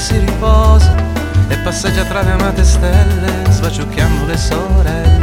si riposa e passeggia tra le amate stelle, sbaciucchiando le sorelle.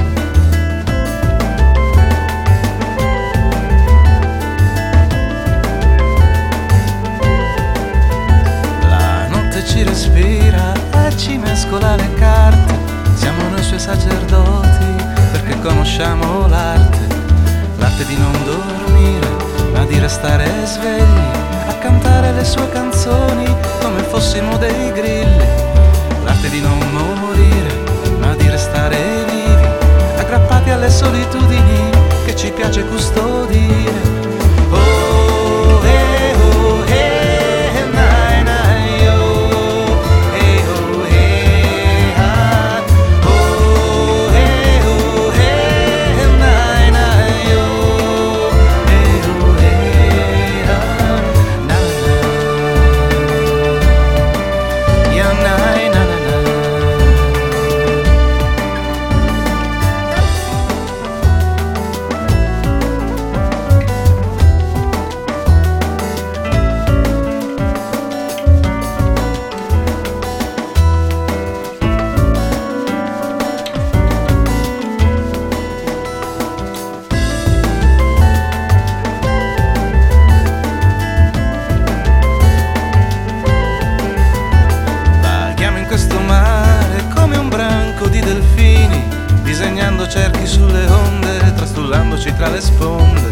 La notte ci respira e ci mescola le carte, siamo noi suoi sacerdoti perché conosciamo l'arte di non dormire, ma di restare svegli, a cantare le sue canzoni come fossimo dei grilli. L'arte di non morire, ma di restare vivi, aggrappati alle solitudini che ci piace custodire. Oh, oh, nai, nai, oh, ah, oh, nai, nai, oh, na, ya, nai, na, na, na. Vaghiamo in questo mare come un branco di delfini, disegnando cerchi sulle onde, trastullandoci tra le sponde.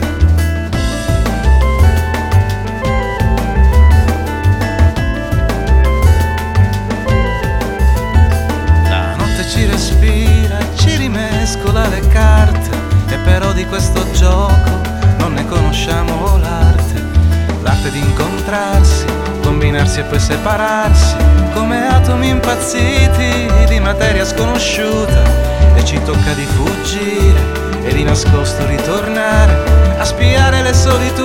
La notte ci respira, ci rimescola le carte, e però di questo gioco non ne conosciamo l'arte. L'arte di incontrarsi, combinarsi e poi separarsi, come atomi impazziti di materia sconosciuta, e ci tocca di fuggire e di nascosto ritornare a spiare le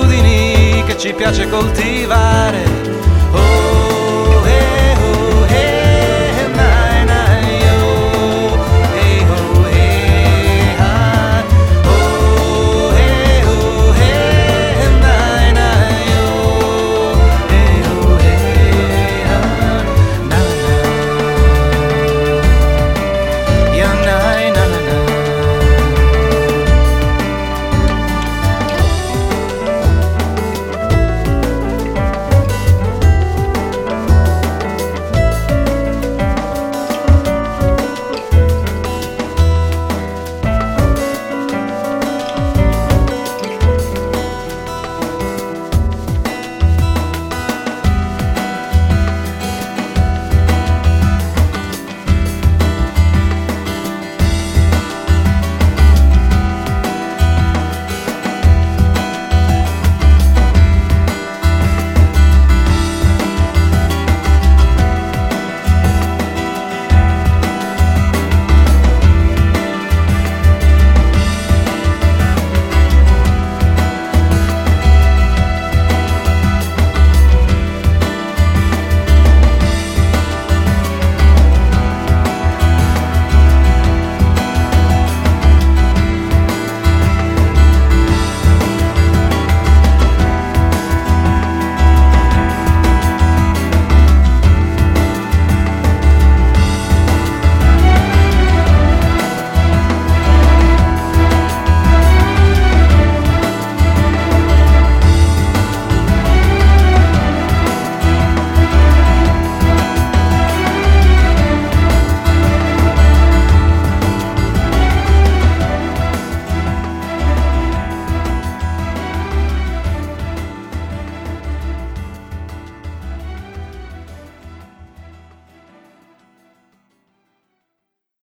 solitudini che ci piace coltivare. Oh, oh,